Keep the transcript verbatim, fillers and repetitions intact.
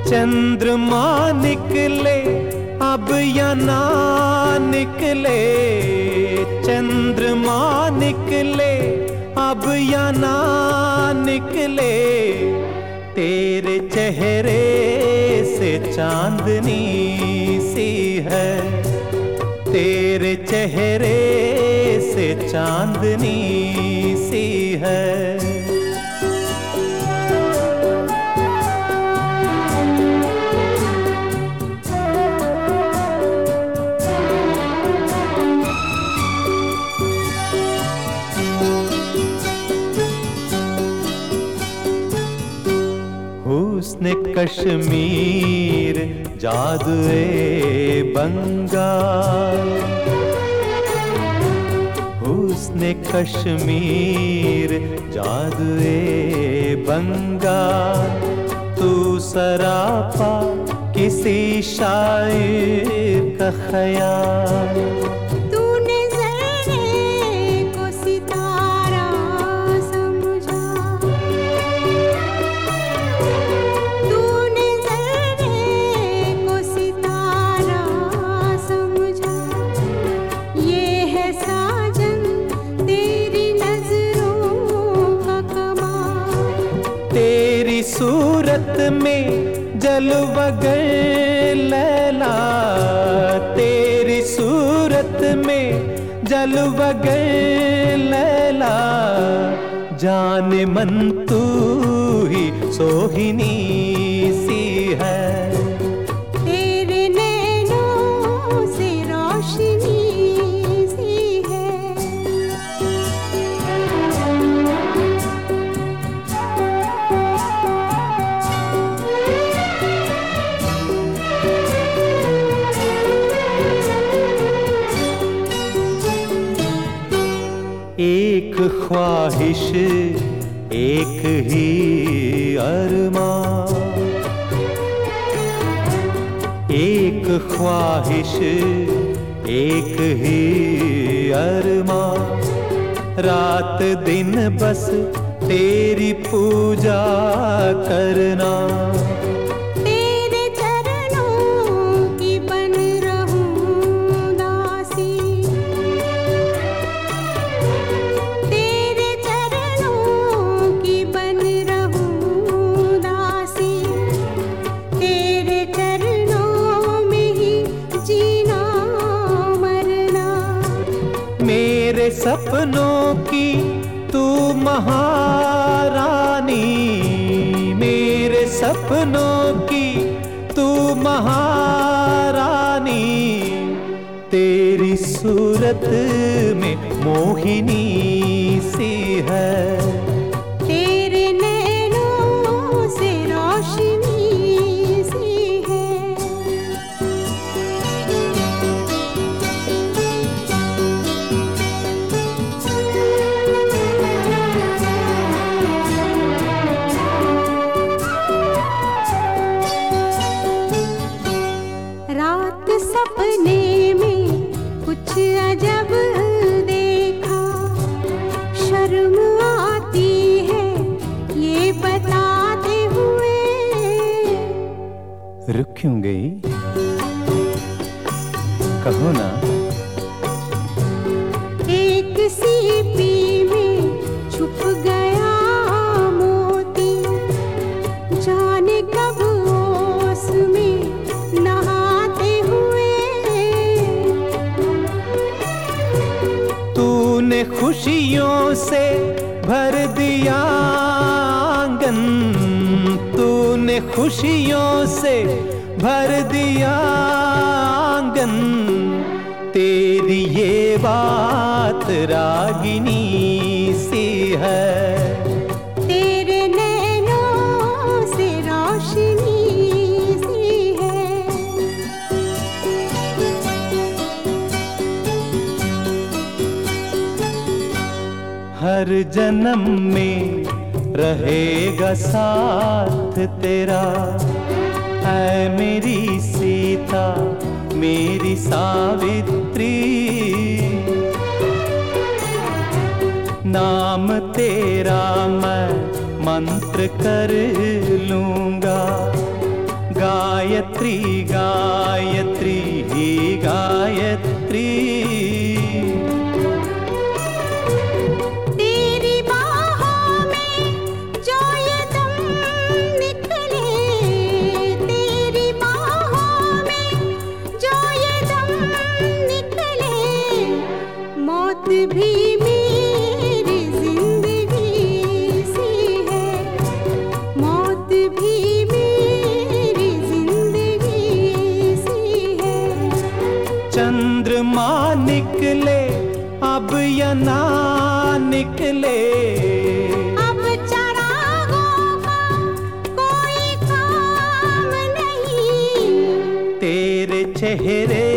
चंद्रमा निकले अब या ना निकले, चंद्रमा निकले अब या ना निकले, तेरे चेहरे से चांदनी सी है, तेरे चेहरे से चांदनी सी है। हुस्न कश्मीर जादुए बंगाल, हुस्न कश्मीर जादुए बंगाल, तू सरापा किसी शायर का ख्याल। तेरी सूरत में जलवगर लैला, तेरी सूरत में जलवगर लैला, जाने मन तू ही सोहिनी सी है, तेरे नैनों से रोशनी सी है। एक ख्वाहिश एक ही अरमान, एक ख्वाहिश एक ही अरमान, रात दिन बस तेरी पूजा करना, तेरे चरणों की बन रहूं दासी, तेरे चरणों की बन रहूं दासी, तेरे चरणों में ही जीना मरना। मेरे सपनों की तू महारानी, मेरे सपनों की तू महारानी, तेरी सूरत में मोहिनी सी है, तेरे नैनों से रोशनी सी है। रात सपने में कुछ अजब देखा, शर्म आती है ये बताते हुए। रुक क्यों गई कहो ना, एक सीपी में छुप गया मोती, जाने कब ओस में नहाते हुए। तूने खुशियों से भर दिया आंगन, तूने खुशियों से भर दिया आंगन, तेरी ये बात रागिनी सी है, तेरे नैनों से रोशनी सी है। हर जन्म में रहेगा साथ तेरा, ऐ मेरी सीता मेरी सावित्री, नाम तेरा मैं मंत्र कर लूंगा, गायत्री गायत्री ही गायत्री। तेरी बाहों में जो ये दम निकले, तेरी बाहों में जो ये दम निकले, मौत भी मेरी जिंदगी सी है, मौत भी मेरी जिंदगी सी है। चंद्रमा निकले अब या ना निकले, अब चरागों का कोई काम नहीं, तेरे चेहरे